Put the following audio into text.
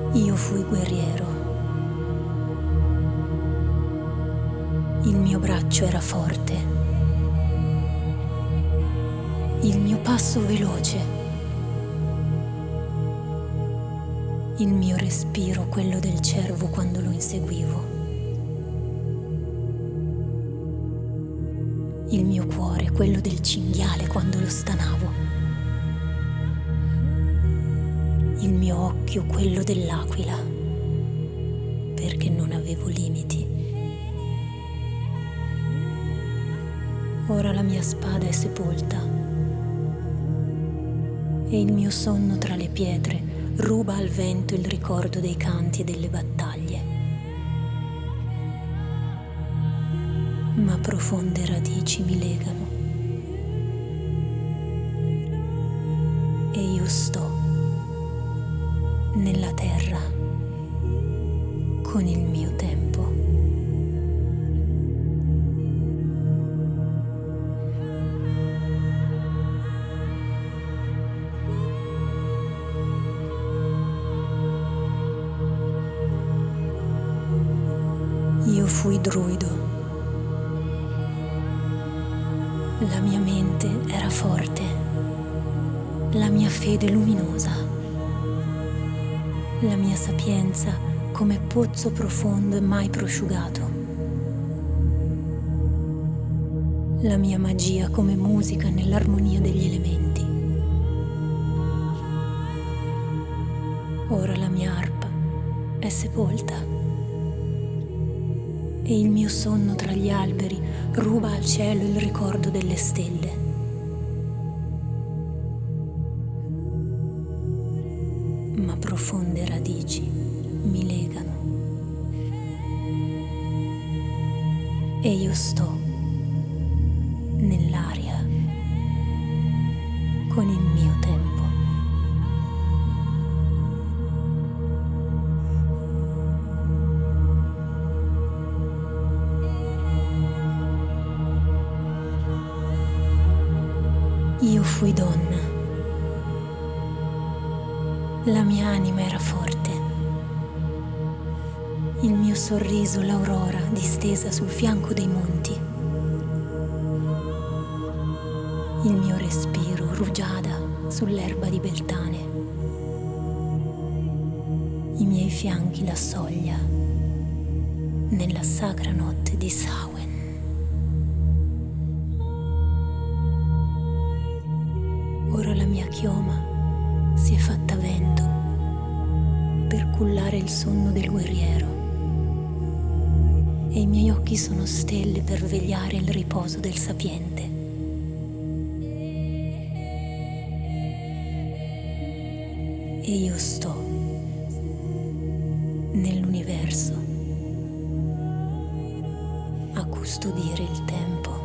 Io fui guerriero. Il mio braccio era forte. Il mio passo veloce. Il mio respiro quello del cervo quando lo inseguivo. Il mio cuore quello del cinghiale quando lo stanavo. Il mio occhio quello dell'aquila, perché non avevo limiti. Ora la mia spada è sepolta e il mio sonno tra le pietre ruba al vento il ricordo dei canti e delle battaglie. Ma profonde radici mi legano e io sto nella terra con il mio tempo. Io fui druido. La mia mente era forte, la mia fede luminosa. La mia sapienza come pozzo profondo e mai prosciugato. La mia magia come musica nell'armonia degli elementi. Ora la mia arpa è sepolta e il mio sonno tra gli alberi ruba al cielo il ricordo delle stelle. Ma profonde radici mi legano e io sto nell'aria con il mio tempo. Io fui donna. La mia anima era forte. Il mio sorriso l'aurora distesa sul fianco dei monti. Il mio respiro rugiada sull'erba di Beltane. I miei fianchi la soglia nella sacra notte di Samhain. Ora la mia chioma si è fatta vento per cullare il sonno del guerriero e i miei occhi sono stelle per vegliare il riposo del sapiente. E io sto nell'universo a custodire il tempo.